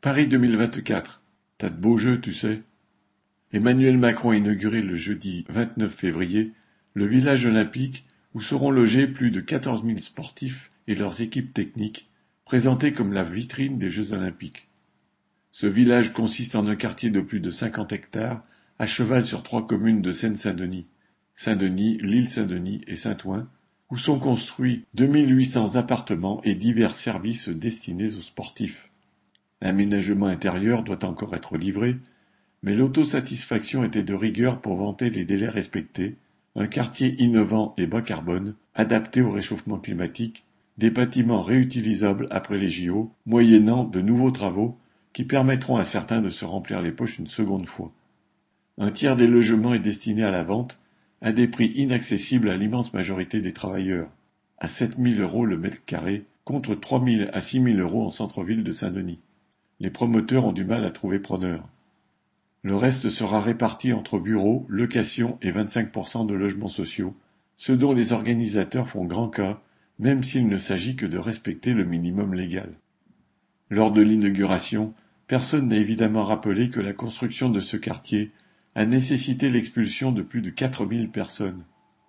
Paris 2024. T'as de beaux jeux, tu sais. Emmanuel Macron a inauguré le jeudi 29 février le village olympique où seront logés plus de 14 000 sportifs et leurs équipes techniques, présentés comme la vitrine des Jeux olympiques. Ce village consiste en un quartier de plus de 50 hectares, à cheval sur 3 communes de Seine-Saint-Denis, Saint-Denis, l'île Saint-Denis et Saint-Ouen, où sont construits 2800 appartements et divers services destinés aux sportifs. L'aménagement intérieur doit encore être livré, mais l'autosatisfaction était de rigueur pour vanter les délais respectés, un quartier innovant et bas carbone, adapté au réchauffement climatique, des bâtiments réutilisables après les JO, moyennant de nouveaux travaux qui permettront à certains de se remplir les poches une seconde fois. Un tiers des logements est destiné à la vente, à des prix inaccessibles à l'immense majorité des travailleurs, à 7 000 € le mètre carré, contre 3 000 à 6 000 € en centre-ville de Saint-Denis. Les promoteurs ont du mal à trouver preneur. Le reste sera réparti entre bureaux, locations et 25% de logements sociaux, ce dont les organisateurs font grand cas, même s'il ne s'agit que de respecter le minimum légal. Lors de l'inauguration, personne n'a évidemment rappelé que la construction de ce quartier a nécessité l'expulsion de plus de 4 000 personnes.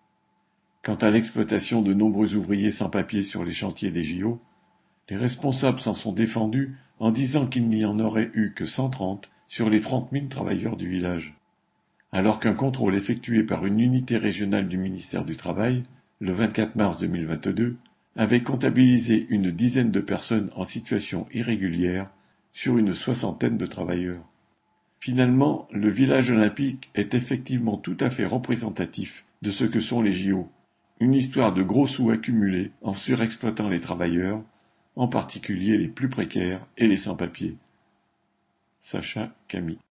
Quant à l'exploitation de nombreux ouvriers sans papier sur les chantiers des JO, les responsables s'en sont défendus en disant qu'il n'y en aurait eu que 130 sur les 30 000 travailleurs du village. Alors qu'un contrôle effectué par une unité régionale du ministère du Travail, le 24 mars 2022, avait comptabilisé une dizaine de personnes en situation irrégulière sur une soixantaine de travailleurs. Finalement, le village olympique est effectivement tout à fait représentatif de ce que sont les JO, une histoire de gros sous accumulés en surexploitant les travailleurs, en particulier les plus précaires et les sans-papiers. Sacha Camille.